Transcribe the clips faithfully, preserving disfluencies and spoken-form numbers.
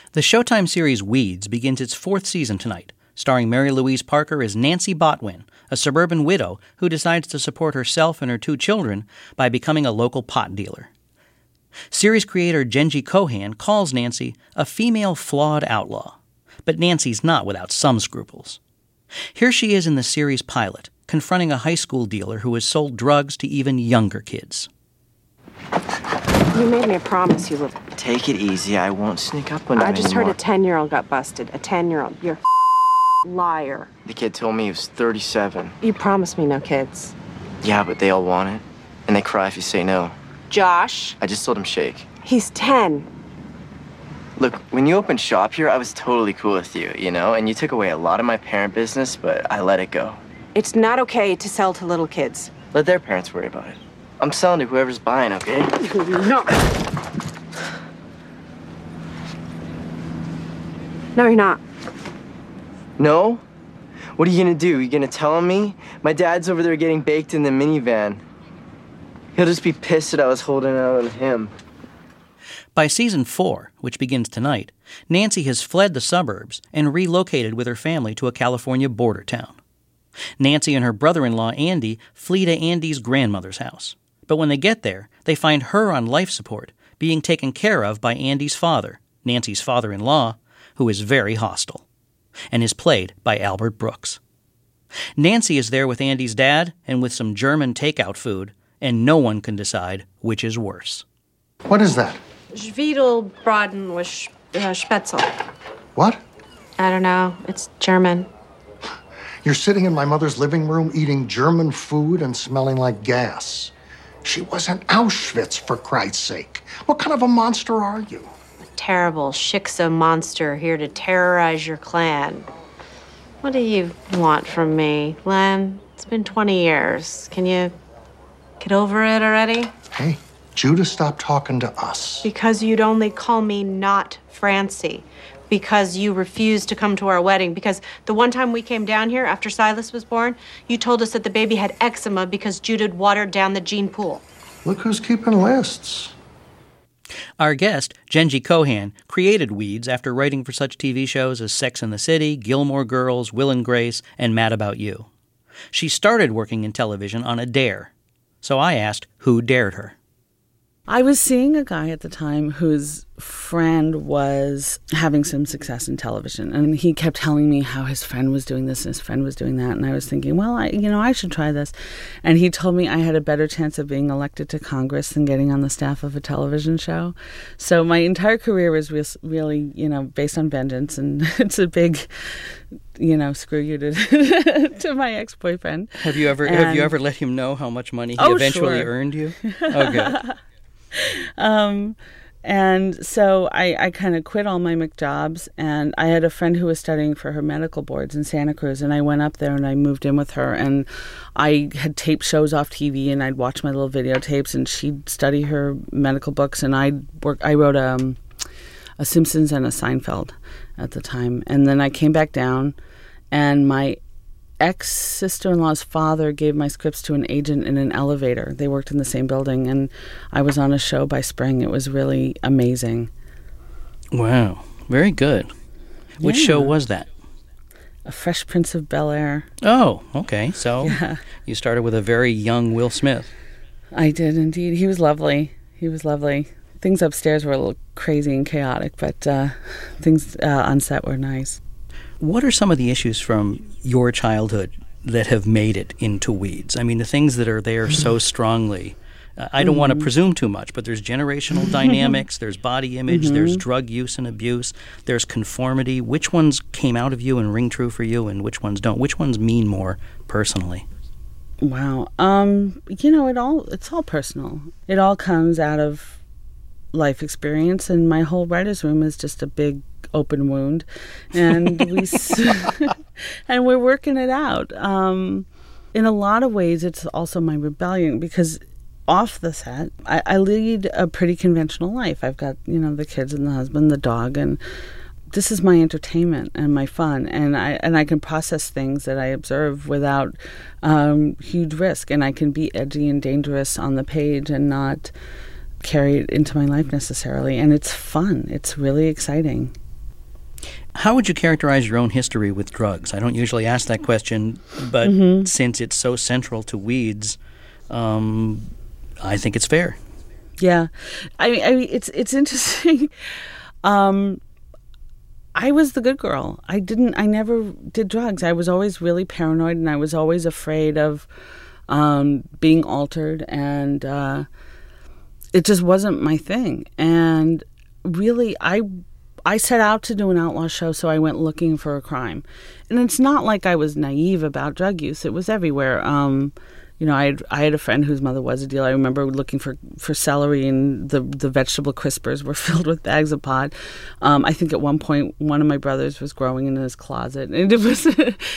The Showtime series Weeds begins its fourth season tonight, starring Mary Louise Parker as Nancy Botwin, a suburban widow who decides to support herself and her two children by becoming a local pot dealer. Series creator Jenji Kohan calls Nancy a female flawed outlaw, but Nancy's not without some scruples. Here she is in the series pilot, confronting a high school dealer who has sold drugs to even younger kids. You made me a promise you would. Take it easy. I won't sneak up on you I just anymore. heard a ten-year-old got busted. A ten-year-old. You're a liar. The kid told me he was thirty-seven. You promised me no kids. Yeah, but they all want it. And they cry if you say no. Josh. I just told him shake. He's ten. Look, when you opened shop here, I was totally cool with you, you know? And you took away a lot of my parent business, but I let it go. It's not okay to sell to little kids. Let their parents worry about it. I'm selling to whoever's buying, okay? No. No, you're not. No? What are you gonna do? You gonna tell me? My dad's over there getting baked in the minivan. He'll just be pissed that I was holding out on him. By season four, which begins tonight, Nancy has fled the suburbs and relocated with her family to a California border town. Nancy and her brother-in-law, Andy, flee to Andy's grandmother's house. But when they get there, they find her on life support, being taken care of by Andy's father, Nancy's father-in-law, who is very hostile, and is played by Albert Brooks. Nancy is there with Andy's dad and with some German takeout food, and no one can decide which is worse. What is that? Schwedelbraten with sh- uh, Spätzle. What? I don't know. It's German. You're sitting in my mother's living room eating German food and smelling like gas. She was in Auschwitz, for Christ's sake. What kind of a monster are you? A terrible Shiksa monster here to terrorize your clan. What do you want from me, Len? It's been twenty years. Can you get over it already? Hey, Judah stopped talking to us. Because you'd only call me not Francie. Because you refused to come to our wedding. Because the one time we came down here after Silas was born, you told us that the baby had eczema because Judah watered down the gene pool. Look who's keeping lists. Our guest, Jenji Kohan, created Weeds after writing for such T V shows as Sex and the City, Gilmore Girls, Will and Grace, and Mad About You. She started working in television on a dare. So I asked who dared her. I was seeing a guy at the time whose friend was having some success in television, and he kept telling me how his friend was doing this and his friend was doing that, and I was thinking, well, I, you know, I should try this. And he told me I had a better chance of being elected to Congress than getting on the staff of a television show. So my entire career was really, you know, based on vengeance, and it's a big, you know, screw you to to my ex-boyfriend. Have you ever and, have you ever let him know how much money he oh, eventually sure. earned you? Oh, good. Um, and so I, I kind of quit all my McJobs, and I had a friend who was studying for her medical boards in Santa Cruz, and I went up there and I moved in with her, and I had taped shows off T V, and I'd watch my little videotapes, and she'd study her medical books, and I'd work. I wrote um, a Simpsons and a Seinfeld at the time, and then I came back down, and my ex-sister-in-law's father gave my scripts to an agent in an elevator. They worked in the same building, and I was on a show by spring. It was really amazing. Wow. Very good. Which Yeah. show was that? A Fresh Prince of Bel-Air. Oh, okay. So Yeah. you started with a very young Will Smith. I did indeed. He was lovely. He was lovely. Things upstairs were a little crazy and chaotic, but uh, things uh, on set were nice. What are some of the issues from your childhood that have made it into Weeds? I mean, the things that are there so strongly. Uh, I don't mm-hmm. want to presume too much, but there's generational dynamics, there's body image, mm-hmm. there's drug use and abuse, there's conformity. Which ones came out of you and ring true for you, and which ones don't? Which ones mean more personally? Wow. Um, you know, it all it's all personal. It all comes out of life experience, and my whole writer's room is just a big open wound, and we and we're working it out. Um, in a lot of ways, it's also my rebellion, because off the set, I, I lead a pretty conventional life. I've got, you know, the kids and the husband, the dog, and this is my entertainment and my fun, and I and I can process things that I observe without um, huge risk, and I can be edgy and dangerous on the page and not carry it into my life necessarily, and it's fun. It's really exciting. How would you characterize your own history with drugs? I don't usually ask that question, but mm-hmm. since it's so central to Weeds, um, I think it's fair. Yeah, I mean, I mean it's it's interesting. um, I was the good girl. I didn't. I never did drugs. I was always really paranoid, and I was always afraid of um, being altered, and uh, it just wasn't my thing. And really, I I set out to do an outlaw show, so I went looking for a crime. And it's not like I was naive about drug use. It was everywhere. Um, You know, I had, I had a friend whose mother was a dealer. I remember looking for, for celery, and the, the vegetable crispers were filled with bags of pot. Um, I think at one point one of my brothers was growing in his closet, and it was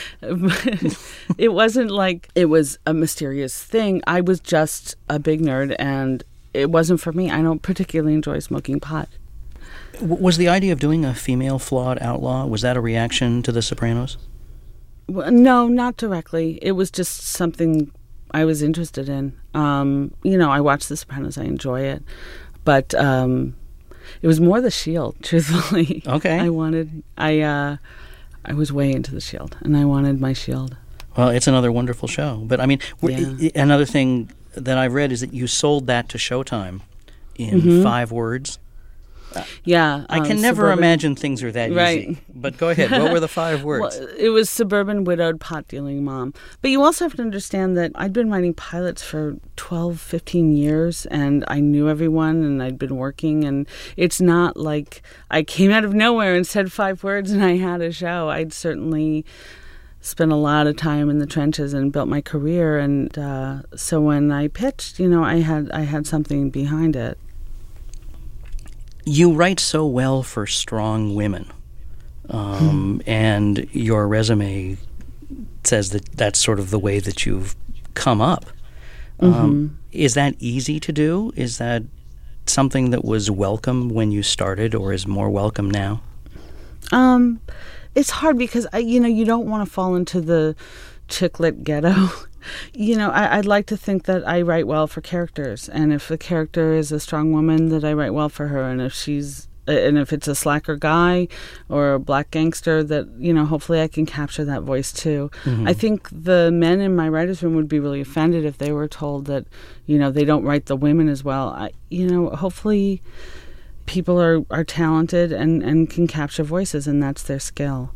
it wasn't like it was a mysterious thing. I was just a big nerd, and it wasn't for me. I don't particularly enjoy smoking pot. Was the idea of doing a female flawed outlaw, was that a reaction to The Sopranos? Well, no, not directly. It was just something I was interested in. Um, you know, I watch The Sopranos. I enjoy it. But um, it was more The Shield, truthfully. Okay. I wanted, I, uh, I was way into The Shield, and I wanted my Shield. Well, it's another wonderful show. But, I mean, yeah. another thing that I've read is that you sold that to Showtime in mm-hmm. five words. Yeah. I can um, never suburban, imagine things are that right. easy. But go ahead. What were the five words? Well, it was suburban, widowed, pot-dealing mom. But you also have to understand that I'd been writing pilots for twelve, fifteen years, and I knew everyone, and I'd been working. And it's not like I came out of nowhere and said five words and I had a show. I'd certainly spent a lot of time in the trenches and built my career. And uh, so when I pitched, you know, I had I had something behind it. You write so well for strong women, um, and your resume says that that's sort of the way that you've come up. Um, mm-hmm. Is that easy to do? Is that something that was welcome when you started, or is more welcome now? Um, it's hard because, I, you know, you don't want to fall into the chick lit ghetto. You know, I, I'd like to think that I write well for characters, and if the character is a strong woman, that I write well for her, and if she's, and if it's a slacker guy or a black gangster, that, you know, hopefully I can capture that voice too. Mm-hmm. I think the men in my writer's room would be really offended if they were told that, you know, they don't write the women as well. I, you know, hopefully people are, are talented and, and can capture voices, and that's their skill.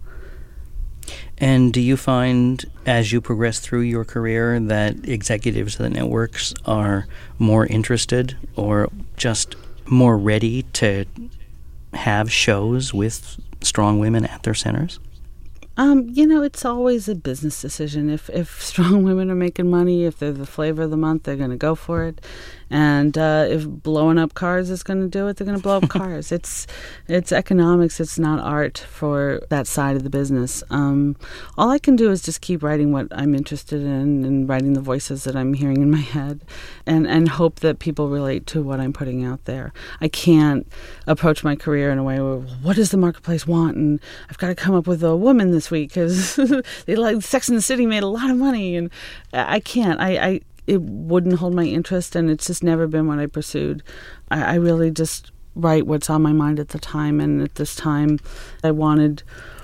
And do you find, as you progress through your career, that executives of the networks are more interested or just more ready to have shows with strong women at their centers? Um, you know, it's always a business decision. If if strong women are making money, if they're the flavor of the month, they're going to go for it. And uh, if blowing up cars is going to do it, they're going to blow up cars. It's it's economics. It's not art for that side of the business. Um, all I can do is just keep writing what I'm interested in and writing the voices that I'm hearing in my head, and, and hope that people relate to what I'm putting out there. I can't approach my career in a way where, what does the marketplace want? And I've got to come up with a woman this week because they like Sex and the City made a lot of money, and I can't. I. I It wouldn't hold my interest, and it's just never been what I pursued. I, I really just write what's on my mind at the time, and at this time I wanted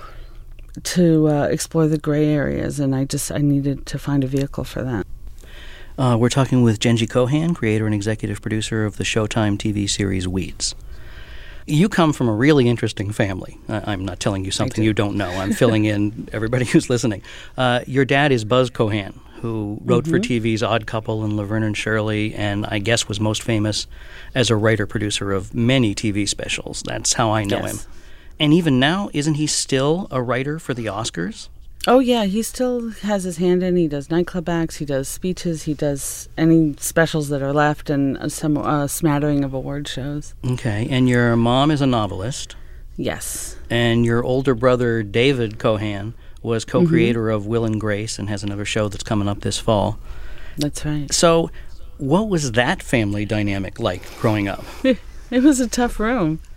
to uh, explore the gray areas, and I just I needed to find a vehicle for that. Uh, we're talking with Jenji Kohan, creator and executive producer of the Showtime T V series Weeds. You come from a really interesting family. I, I'm not telling you something you don't know. I'm filling in everybody who's listening. Uh, your dad is Buzz Kohan, who wrote mm-hmm. for T V's Odd Couple and Laverne and Shirley, and I guess was most famous as a writer-producer of many T V specials. That's how I know yes. him. And even now, isn't he still a writer for the Oscars? Oh, yeah. He still has his hand in. He does nightclub acts. He does speeches. He does any specials that are left, and some uh, smattering of award shows. Okay. And your mom is a novelist. Yes. And your older brother, David Kohan, was co-creator mm-hmm. of Will and Grace and has another show that's coming up this fall. That's right. So what was that family dynamic like growing up? It was a tough room.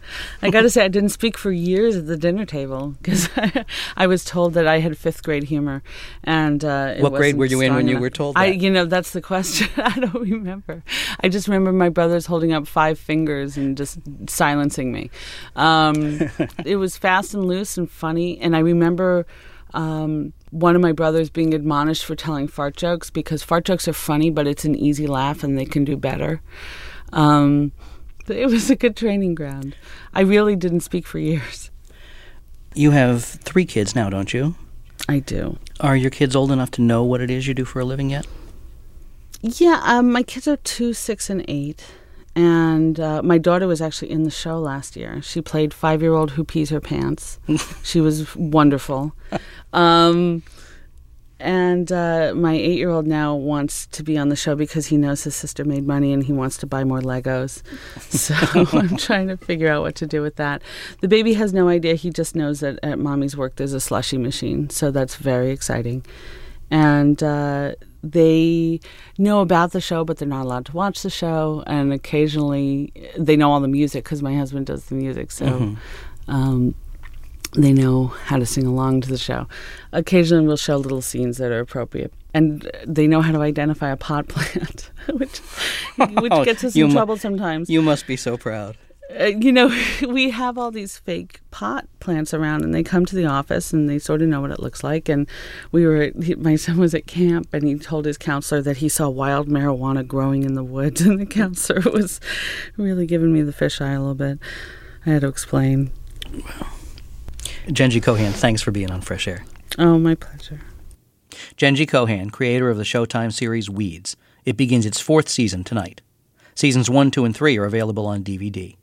I got to say, I didn't speak for years at the dinner table because I, I was told that I had fifth grade humor, and uh, it what grade wasn't were you in strong when you enough. were told that? I, you know, that's the question. I don't remember. I just remember my brothers holding up five fingers and just silencing me. Um, it was fast and loose and funny, and I remember um, one of my brothers being admonished for telling fart jokes because fart jokes are funny, but it's an easy laugh, and they can do better. Um, It was a good training ground. I really didn't speak for years. You have three kids now, don't you? I do. Are your kids old enough to know what it is you do for a living yet? Yeah, um, my kids are two, six, and eight. And uh, my daughter was actually in the show last year. She played five-year-old who pees her pants. She was wonderful. Um, and uh, my eight-year-old now wants to be on the show because he knows his sister made money and he wants to buy more Legos. So I'm trying to figure out what to do with that. The baby has no idea. He just knows that at Mommy's work there's a slushy machine. So that's very exciting. And uh, they know about the show, but they're not allowed to watch the show. And occasionally they know all the music because my husband does the music. So mm-hmm. um, they know how to sing along to the show. Occasionally we'll show little scenes that are appropriate. And they know how to identify a pot plant, which, which gets us in mu- trouble sometimes. You must be so proud. Uh, you know, we have all these fake pot plants around, and they come to the office, and they sort of know what it looks like. And we were, he, my son was at camp, and he told his counselor that he saw wild marijuana growing in the woods, and the counselor was really giving me the fisheye a little bit. I had to explain. Well, Jenji Kohan, thanks for being on Fresh Air. Oh, my pleasure. Jenji Kohan, creator of the Showtime series Weeds. It begins its fourth season tonight. Seasons one, two, and three are available on D V D.